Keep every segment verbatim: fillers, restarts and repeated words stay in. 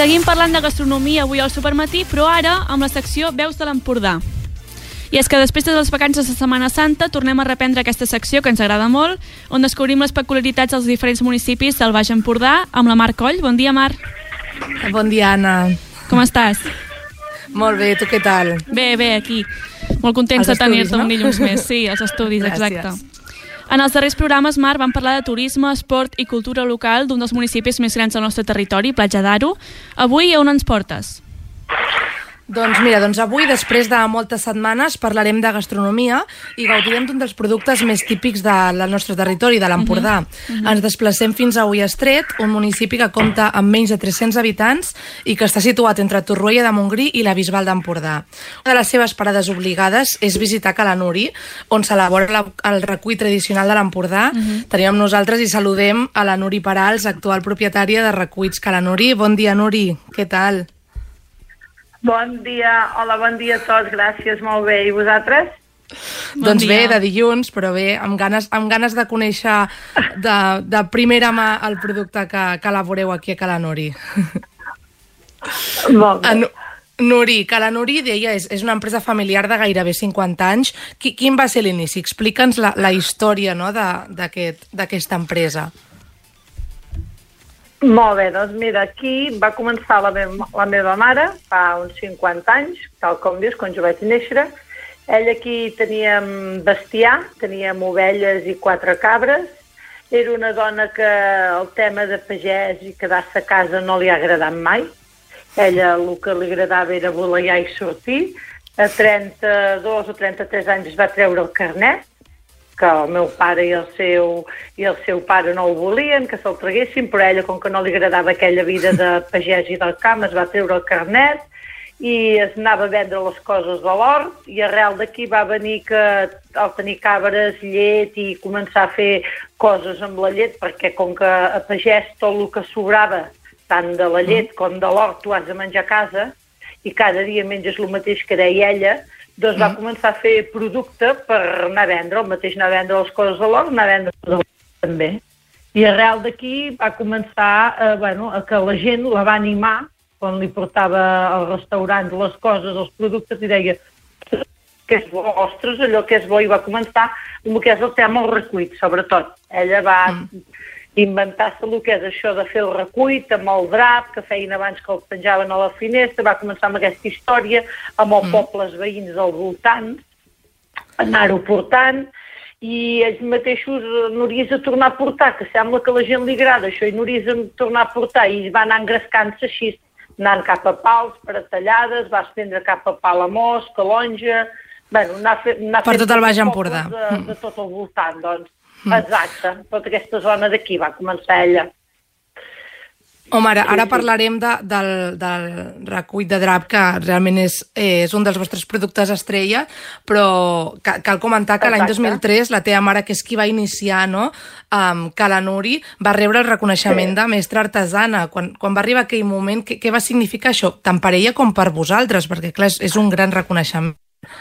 Seguim parlant de gastronomia avui al Supermatí, però ara amb la secció Veus de l'Empordà. I és que després de les vacances de Setmana Santa tornem a reprendre aquesta secció que ens agrada molt, on descobrim les peculiaritats dels diferents municipis del Baix Empordà amb la Mar Coll. Bon dia, Mar. Bon dia, Anna. Com estàs? Molt bé, tu què tal? Bé, bé, aquí. Molt contents de tenir-te un dilluns més. Sí, als estudis, exacte. En els darrers programes, Mar, vam parlar de turisme, esport i cultura local d'un dels municipis més grans del nostre territori, Platja d'Aro. Avui, a on ens portes? Doncs mira, doncs avui, després de moltes setmanes, parlarem de gastronomia i gaudirem d'un dels productes més típics del nostre territori, de l'Empordà. Uh-huh. Uh-huh. Ens desplacem fins a Ullastret, un municipi que compta amb menys de tres-cents habitants i que està situat entre Torroella de Montgrí i la Bisbal d'Empordà. Una de les seves parades obligades és visitar Ca l'Anuri, on s'elabora el recull tradicional de l'Empordà. Uh-huh. Tenim amb nosaltres i saludem a la Nuri Perals, actual propietària de Recuits Ca l'Anuri. Bon dia, Nuri. Què tal? Bon dia, hola, bon dia a tots, gràcies, molt bé. I vosaltres? Bon doncs dia. Bé, de dilluns, però bé, amb ganes, amb ganes de conèixer de, de primera mà el producte que, que elaboreu aquí a Ca l'Anuri. Molt bé. En, Nuri, Ca l'Anuri, deia, és, és una empresa familiar de gairebé cinquanta anys. Qui, quin va ser l'inici? Explica'ns la, la història, no, d'aquesta aquest, empresa. Molt bé, doncs mira, aquí va començar la, me la meva mare fa uns cinquanta anys, tal com dius, quan jo vaig néixer. Ella aquí teníem bestiar, teníem ovelles i quatre cabres. Era una dona que el tema de pagès i quedar-se a casa no li ha agradat mai. Ella el que li agradava era volegar i sortir. A trenta-dos o trenta-tres anys es va treure el carnet, que el meu pare i el seu, i el seu pare no ho volien, que se'l traguessin, però ella, com que no li agradava aquella vida de pagès i del camp, es va treure el carnet i es anava a vendre les coses de l'hort, i arrel d'aquí va venir que al tenir cabres, llet i començar a fer coses amb la llet, perquè com que a pagès tot el que sobrava, tant de la llet com de l'hort, tu has de menjar a casa, i cada dia menges el mateix que deia ella, doncs va començar a fer producte per anar a vendre, el mateix anar a vendre les coses de l'hort, anar a vendre de l'hort també. I arrel d'aquí va començar eh, bueno, a que la gent la va animar, quan li portava als restaurants les coses, els productes, i deia que és bo, ostres, allò que és bo, i va començar amb el que és el tema del recuit, sobretot. Ella va mm. inventar-se el que és això de fer el recuit amb el drap, que feien abans que el penjaven a la finestra, va començar amb aquesta història, amb els mm. pobles veïns del voltant, anar-ho portant, i ells mateixos n'hauries de tornar a portar, que sembla que a la gent li agrada això, i n'hauries de tornar a portar, i va anar engrescant-se així, anant cap a Pals, per a Tallades, va estendre cap a Palamós, Calonja, bueno, anar, fe, anar per tot el Baix Empordà. De, de tot el voltant, doncs. Exacte, tota aquesta zona d'aquí va començar ella. Home, ara, ara parlarem de, del, del recull de drap, que realment és, és un dels vostres productes estrella, però cal, cal comentar que l'any dos mil tres la teva mare, que és qui va iniciar, no, um, Ca l'Anuri, va rebre el reconeixement sí. de mestra artesana. Quan, quan va arribar aquell moment, què, què va significar això? Tant per ella com per vosaltres, perquè clar, és, és un gran reconeixement.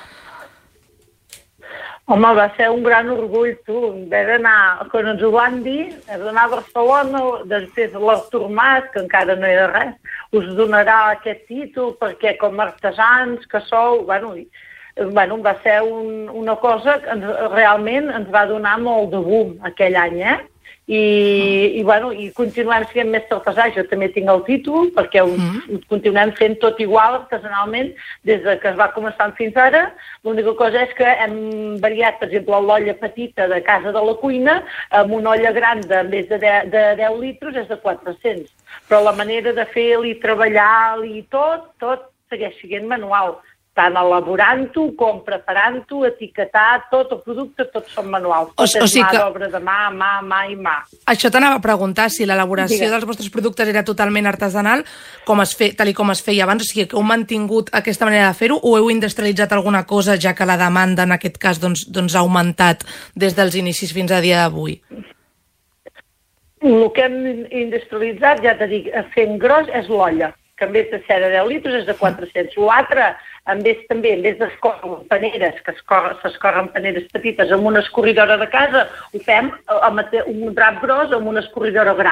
Home, va ser un gran orgull, tu. Vam anar, quan ens ho van dir, hem d'anar a Barcelona, després de l'Artur Mas, que encara no era res, us donarà aquest títol perquè com a artesans que sou, bueno, i, bueno va ser un, una cosa que ens, realment ens va donar molt de boom aquell any, eh? I, i, bueno, i continuem sent mestre artesà. Jo també tinc el títol, perquè ho, mm. ho continuem fent tot igual, artesanalment, des de que es va començar fins ara. L'única cosa és que hem variat, per exemple, l'olla petita de casa de la cuina, amb una olla gran de més de deu litres és de quatre-cents. Però la manera de fer-li, treballar-li, tot, tot segueix sent manual. Tant elaborant-ho com preparant-ho, etiquetar, tot el producte, tots són manuals. Tot o, o sigui és mà que... d'obra de mà, mà, mà i mà. Això t'anava a preguntar, si l'elaboració dels vostres productes era totalment artesanal, com es fe... tal com es feia abans, o sigui, que heu mantingut aquesta manera de fer-ho o heu industrialitzat alguna cosa, ja que la demanda en aquest cas doncs, doncs ha augmentat des dels inicis fins a dia d'avui? El que hem industrialitzat, ja t'he dit, fent gros, és l'olla, que en vez de ser de deu litres és de quatre-cents. L'altre, en vez també, en vez d'escórrer paneres, que s'escorren paneres petites amb una escorridora de casa, ho fem amb un drap gros amb una escorridora gran.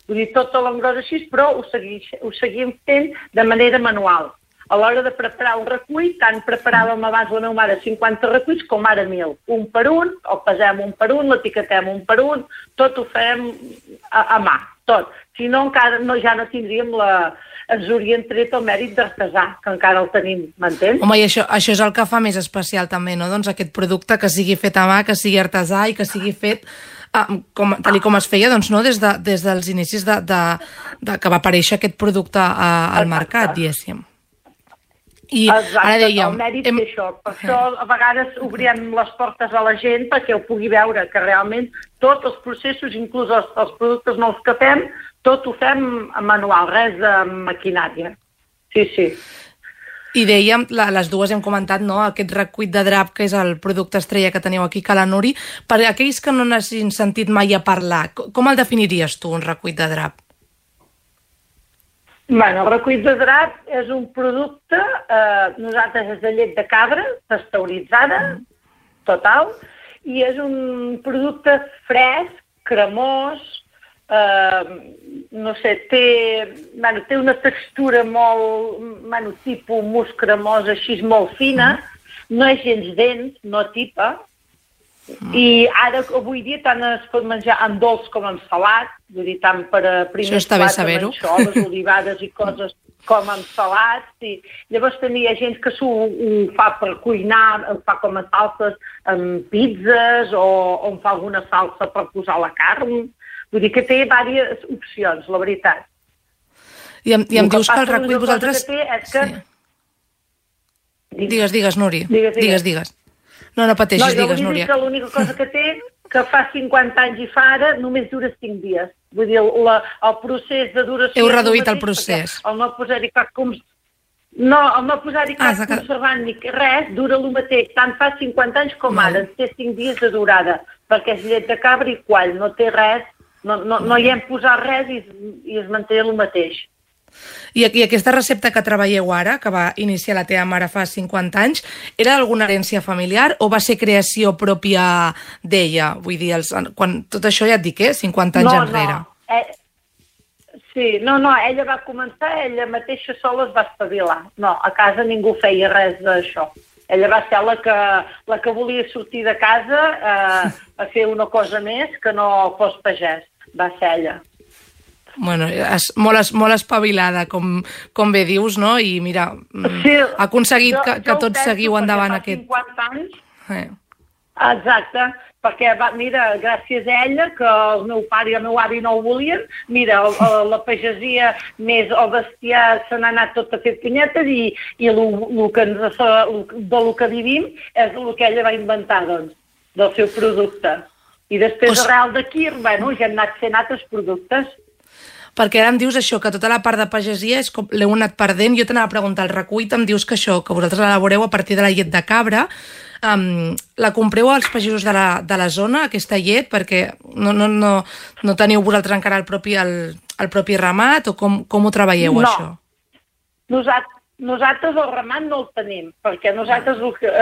Vull dir, tot l'engròs així, però ho, segui, ho seguim fent de manera manual. A l'hora de preparar un recull, tant preparàvem abans la meva mare cinquanta reculls com ara mil. Un per un, el pesem un per un, l'etiquetem un per un, tot ho fem a, a mà, tot. Si no, encara no, ja no tindríem la... ens hauríem tret el mèrit d'artesà, que encara el tenim, m'entens? Home, i això, això és el que fa més especial també, no? Doncs aquest producte que sigui fet a mà, que sigui artesà i que sigui fet uh, com, tal i com es feia, doncs no, des, de, des dels inicis de, de, de que va aparèixer aquest producte uh, al mercat, diguéssim. I Exacte, ara dèiem... el mèrit hem... és això. Per això a vegades obrim les portes a la gent perquè ho pugui veure, que realment tots els processos, inclús els, els productes nous que fem, tot ho fem manual, res de maquinària. Sí, sí. I dèiem, la, les dues hem comentat, no?, aquest recuit de drap, que és el producte estrella que teniu aquí, que la Nuri. Per a aquells que no n'hagin sentit mai a parlar, com el definiries tu, un recuit de drap? Bueno, el recull de drap és un producte, eh, nosaltres és de llet de cabra, pasteuritzada, total, i és un producte fresc, cremós, eh, no sé, té, bueno, té una textura molt, bueno, tipus mousse cremós, així molt fina, no és gens dens, no tipa, i ara, avui dia, tant es pot menjar en dolç com en salat, vull dir, tant per a primers plats amb anxoves, olivades i coses com en salats. I llavors també hi ha gent que s'ho fa per cuinar, ho fa com a salses amb pizzas o, o en fa alguna salsa per posar la carn. Vull dir que té diverses opcions, la veritat. I em, i em dius que el recull vosaltres... Que és que... sí. Digues, digues, Nuri. Digues, digues. digues, digues. No, no pateixis, no, digues, Núria. No, jo l'única cosa que té, que fa cinquanta anys i fa ara, només dura cinc dies. Vull dir, la, el procés de duració... Heu reduït el procés. El no posar-hi cap... Cons... No, el no posar-hi cap ah, conservant ni res, dura el mateix. Tant fa cinquanta anys com ara. Té cinc dies de durada, perquè és llet de cabra i quall, no té res, no, no, no hi hem posat res i, i es manté el mateix. I, I aquesta recepta que treballeu ara, que va iniciar la teva mare fa cinquanta anys, era d'alguna herència familiar o va ser creació pròpia d'ella? Vull dir, els, quan, tot això ja et dic, eh? cinquanta anys no, enrere. No, eh, sí, no, no, ella va començar, ella mateixa sola es va espavilar. No, a casa ningú feia res d'això. Ella va ser la que, la que volia sortir de casa eh, a fer una cosa més que no fos pagès. Va ser ella. Bueno, és molt, molt espavilada, com, com bé dius, no? I mira, sí, ha aconseguit jo, que, que tots seguiu endavant aquest... cinquanta anys. Eh. Exacte, perquè, va, mira, gràcies a ella, que el meu pare i el meu avi no ho volien, mira, el, el, la pagesia més el bestiar se n'ha anat tot a fer punyetes i, i el, el que ens, el, de lo que vivim és el que ella va inventar, doncs, del seu producte. I després, pues... arrel d'aquí, bueno, ja hem anat fent altres productes. Perquè ara em dius això, que tota la part de pagesia és com l'heu anat perdent. Jo t'anava a preguntar, el recull em dius que això, que vosaltres l'elaboreu a partir de la llet de cabra. Um, la compreu als pagesos de la, de la zona, aquesta llet, perquè no, no, no, no teniu vosaltres encara el propi, el, el propi ramat, o com, com ho treballeu, no. això? Nosaltres, nosaltres el ramat no el tenim, perquè nosaltres,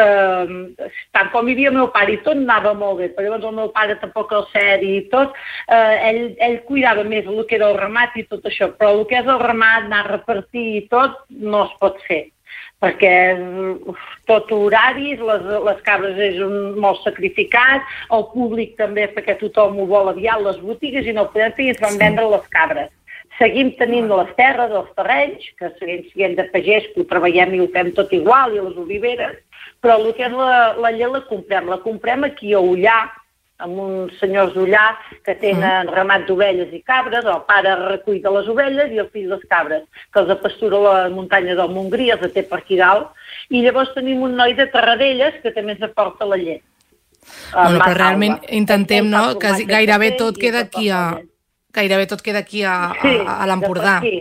eh, tant com hi havia el meu pare i tot, anava molt bé, però llavors el meu pare tampoc el ser i tot, eh, ell, ell cuidava més el que era el ramat i tot això, però el que és el ramat, anar a repartir i tot, no es pot fer, perquè uf, tot horaris, les, les cabres és un, molt sacrificat, el públic també, perquè tothom ho vol aviat, les botigues, i no ho podem fer i ens van vendre les cabres. Seguim tenint les terres, els terrenys, que seguim sent de pagès, que ho treballem i ho fem tot igual, i les oliveres, però el que és la, la llet la comprem. La comprem aquí a Ullà, amb uns senyors d'Ullà que tenen ramat d'ovelles i cabres, el pare recull de les ovelles i el fill les cabres, que els pastura a la muntanya del Montgrí, els té per aquí dalt, i llavors tenim un noi de Terradellas que també ens aporta la llet. Bueno, però realment intentem, no?, que gairebé tot queda aquí a... Gairebé tot queda aquí a, a, a l'Empordà. Sí,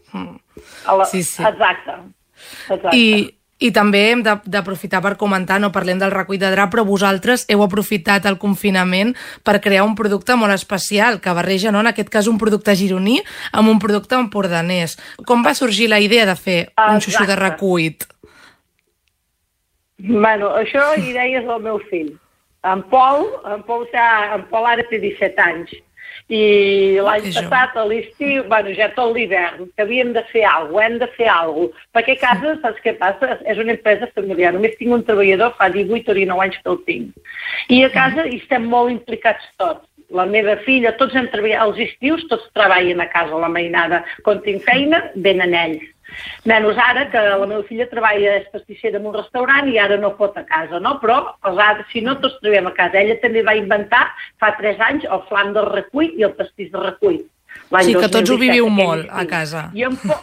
la... sí, sí. Exacte. Exacte. I, I també hem d'aprofitar per comentar, no parlem del recull de drap, però vosaltres heu aprofitat el confinament per crear un producte molt especial, que barreja, no?, en aquest cas, un producte gironí amb un producte empordanès. Com va sorgir la idea de fer un xuxu de recuit? Bueno, això idea és del meu fill. En Pol, en Pol, en Pol ara té disset anys. I l'any passat, a l'estiu, bueno, ja tot l'hivern, que havíem de fer alguna cosa, hem de fer alguna cosa. Perquè a casa, saps què passa? És una empresa familiar. Només tinc un treballador, fa divuit o dinou anys que el tinc. I a casa hi estem molt implicats tots. La meva filla, tots hem treballat, als estius tots treballen a casa, la mainada. Quan tinc feina, venen ells. Menys ara, que la meva filla treballa, és pastissera en un restaurant i ara no pot a casa, no? Però, si no, tots treballem a casa. Ella també va inventar, fa tres anys, el flam del recull i el pastís de recull. Sí, que tots ho viviu molt a casa. I en po...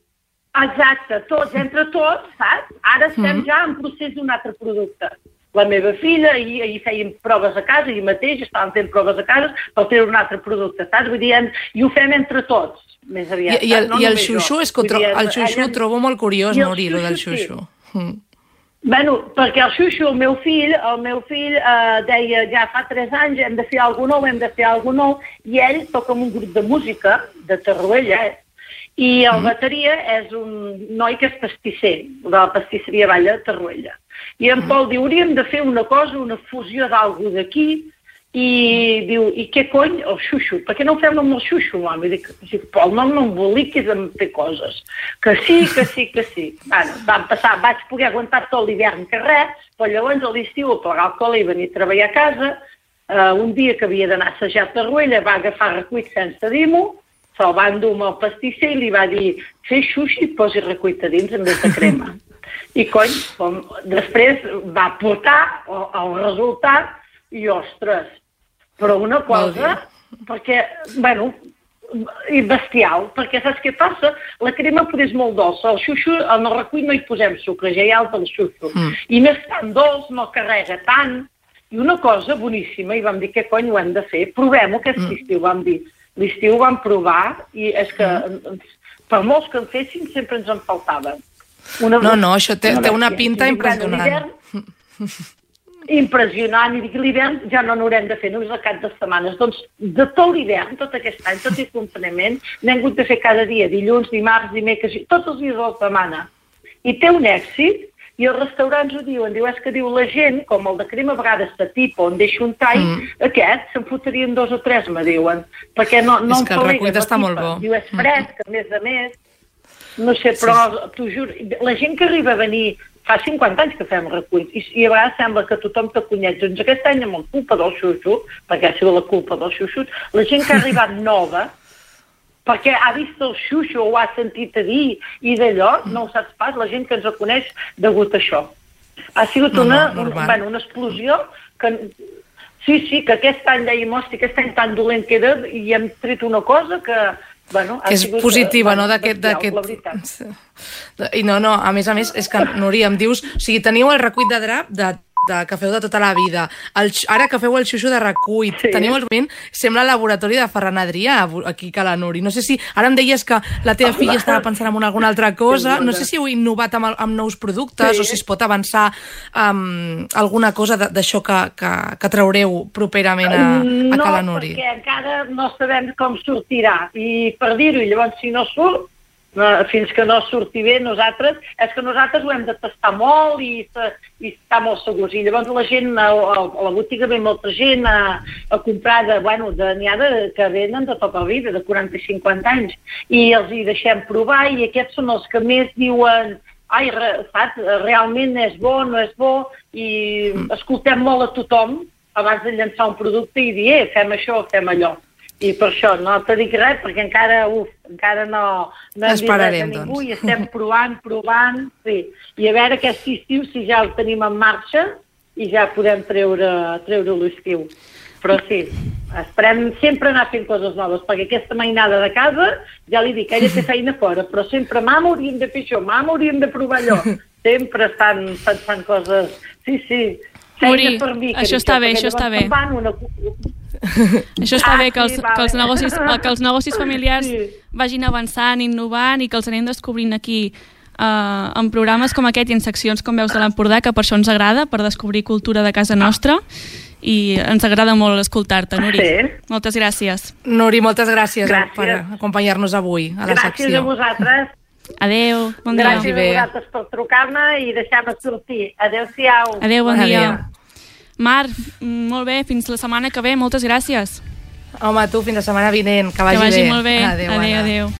Exacte, tots, entre tots, saps? Ara estem mm. ja en procés d'un altre producte. La meva filla, ahir, ahir feien proves a casa, ahir mateix estàvem fent proves a casa per fer un altre producte, saps? Vull dir, i ho fem entre tots, més aviat. I, i el, no i el xuxu, és que tro dir, el xuxu allà... ho trobo molt curiós, Nuri, el del xuxu. Sí. Mm. Bueno, perquè el xuxu, el meu fill, el meu fill eh, deia, ja fa tres anys hem de fer alguna nou, hem de fer alguna nou, i ell toca en un grup de música de Torroella, eh? I el mm. bateria és un noi que és pastisser, de la pastisseria Vall de Torroella. I en Pol diu, hauríem de fer una cosa, una fusió d'algú d'aquí, i diu, i què cony? El xuxu. Per què no ho fem amb el xuxu, mama? I dic, Pol, no m'emboliquis en fer coses. Que sí, que sí, que sí. Bueno, vam passar, vaig poder aguantar tot l'hivern que res, però llavors a l'estiu a pagar el col·le i venir a treballar a casa. Uh, un dia que havia d'anar a assajar a Torroella va agafar recuit sense dir-m'ho, se'l va endur amb el pastisser i li va dir, fer xuxi i posi recuit a dins en vez de crema. I cony, com, després va portar el, el resultat i, ostres, però una cosa, perquè, bueno, i bestial, perquè saps què passa? La crema potser és molt dolça, el xuxu, en el recull no hi posem sucre, ja hi ha el del xuxu, mm. i no és tan dolç, no carrega tant, i una cosa boníssima, i vam dir, què cony ho hem de fer? Provem-ho aquest mm. estiu, vam dir. L'estiu ho vam provar, i és que mm. per molts que en fessin sempre ens en faltaven. Una... No, no, això té una, té una pinta impressionant. Impressionant, i dic, l'hivern ja no n'haurem de fer, només al cap de setmanes. Doncs de tot l'hivern, tot aquest any, tot el confinament, n'hem hagut de fer cada dia, dilluns, dimarts, dimecres, tots els dies de la setmana. I té un èxit, i els restaurants ho diuen, diu, és que diu la gent, com el de crema a vegades s'atipa on deixa un tall, mm. aquest se'n fotrien dos o tres, me diuen, perquè no, no és que el recuit està molt bo. Diu, és fresc, a més a més. No sé, però sí. T'ho juro, la gent que arriba a venir, fa cinquanta anys que fem reculls, i, i a vegades sembla que tothom té cunyets. Doncs aquest any amb la culpa del xuxu, perquè ha sigut la culpa del xuxu, la gent que ha arribat nova, perquè ha vist el xuxu o ho ha sentit a dir, i d'allò, no ho saps pas, la gent que ens reconeix degut a això. Ha sigut no, una, no, una, bueno, una explosió que... Sí, sí, que aquest any dèiem, hosti, aquest any tan dolent que era, i hem tret una cosa que... Bueno, que és positiva, no? D'aquest... I no, no, a més a més, és que, Nuri, em dius... O sigui, teniu el recuit de drap de, de, que feu de tota la vida. El, ara que feu el xuxu de recuit. Sí. Teniu el moment... Sembla el laboratori de Ferran Adrià, aquí que la Nuri. No sé si... Ara em deies que la teva filla estava pensant en una, alguna altra cosa. No sé si heu innovat amb, amb nous productes sí. o si es pot avançar um, alguna cosa d'això que, que, que traureu properament a, a Cala Nuri. No, perquè encara no sabem com sortirà. I per dir-ho, llavors, si no surt, fins que no surti bé, nosaltres, és que nosaltres ho hem de tastar molt i, i estar molt segurs. I llavors la gent, a, a la botiga ve molta gent a, a comprar, de, bueno, n'hi ha de, que venen de tota la vida, de quaranta i cinquanta anys, i els hi deixem provar, i aquests són els que més diuen, ai, re, saps, realment és bo, no és bo, i escoltem molt a tothom abans de llançar un producte i dir, eh, fem això, fem allò. I per això no te dic res, perquè encara, uf, encara no, no hem dit res a ningú, doncs. I estem provant, provant, sí. I a veure aquest estiu si ja el tenim en marxa i ja podem treure, treure l'estiu. Però sí, esperem sempre anar fent coses noves, perquè aquesta mainada de casa, ja li dic, ella té feina fora, però sempre, mama, hauríem de fer això, mama, hauríem de provar allò. Sempre estan pensant coses, sí, sí, feina per mi. Això està bé, això està bé. Una... Això està ah, bé, que els, sí, que, els negocis, que els negocis familiars sí. vagin avançant, innovant i que els anem descobrint aquí uh, en programes com aquest i en seccions com Veus de l'Empordà, que per això ens agrada, per descobrir cultura de casa nostra, i ens agrada molt escoltar-te, Nuri. Sí. Moltes gràcies. Nuri, moltes gràcies, gràcies. per acompanyar-nos avui a la gràcies secció. Gràcies a vosaltres. Adéu, bon dia. Gràcies a vosaltres per trucar-me i deixar-me sortir. Adéu-siau. Adéu, bon dia. Adéu. Mar, molt bé, fins la setmana que ve, moltes gràcies. Home, tu, fins la setmana vinent. Que vagi, que vagi bé. molt bé. Adéu, adéu, Anna. adéu.